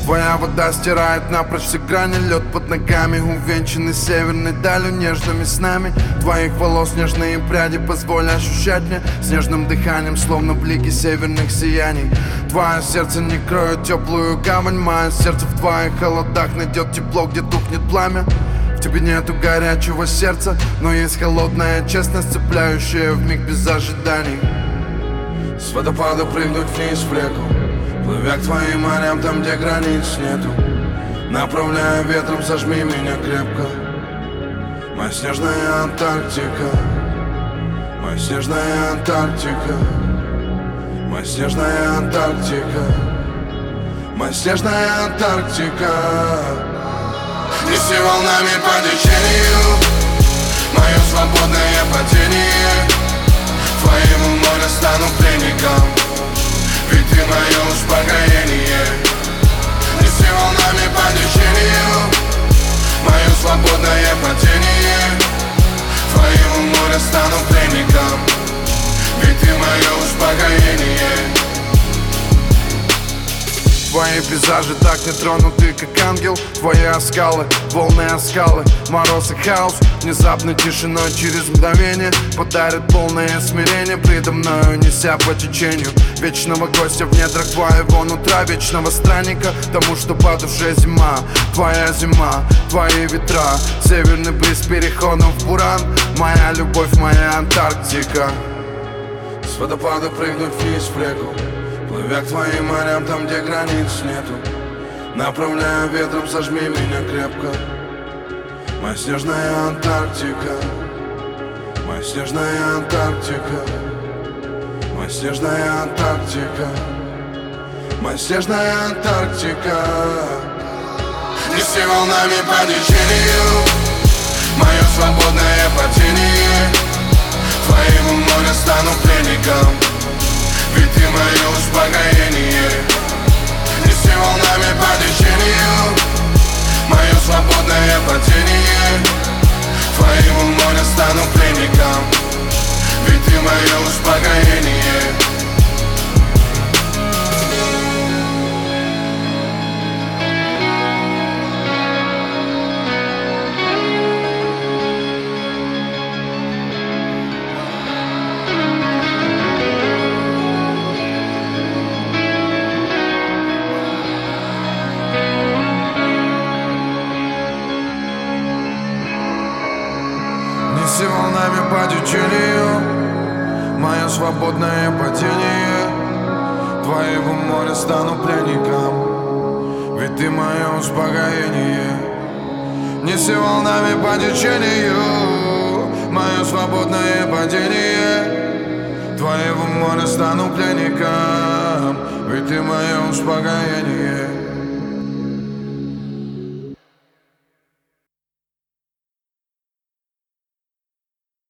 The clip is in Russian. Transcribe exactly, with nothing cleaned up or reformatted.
Твоя вода стирает напрочь все грани. Лед под ногами, увенчанный северной далью, нежными снами твоих волос нежные пряди. Позволь ощущать мне снежным дыханием, словно блики северных сияний. Твое сердце не кроет теплую гавань. Мое сердце в твоих холодах найдет тепло, где тухнет пламя. В тебе нету горячего сердца, но есть холодная честность, цепляющая вмиг без ожиданий. С водопада прыгнуть вниз в реку, плывя к твоим морям, там, где границ нету. Направляя ветром, сожми меня крепко. Моя снежная Антарктика, моя снежная Антарктика, моя снежная Антарктика, моя снежная Антарктика. Неси волнами по течению мое свободное падение. Твоему морю стану пленником, ведь ты мое успокоение. Неси волнами по течению мое свободное падение. Твоему морю стану пленником, ведь ты мое успокоение. Твои пейзажи так не тронуты, как ангел. Твои оскалы, волны оскалы, мороз и хаос. Внезапной тишиной через мгновение подарит полное смирение предо мною, неся по течению вечного гостя в недрах твоего нутра, вечного странника тому, что по душе зима. Твоя зима, твои ветра, северный бриз переходом в буран. Моя любовь, моя Антарктика. С водопада прыгнуть вниз в реку, плывя к твоим морям, там, где границ нету. Направляя ветром, сожми меня крепко. Моя снежная Антарктика, моя снежная Антарктика, моя снежная Антарктика, моя снежная Антарктика. Неси волнами по течению мое свободное падение. Твоему морю стану пленником, ведь ты мое успокоение. Неси волнами по течению мое свободное падение. Твоему морю стану пленником, ведь ты мое успокоение. Неси волнами по течению мое свободное падение. Твоего моря стану пленником, ведь ты мое успокоение. Неси волнами по течению мое свободное падение. Твоего моря стану пленником, ведь ты мое успокоение.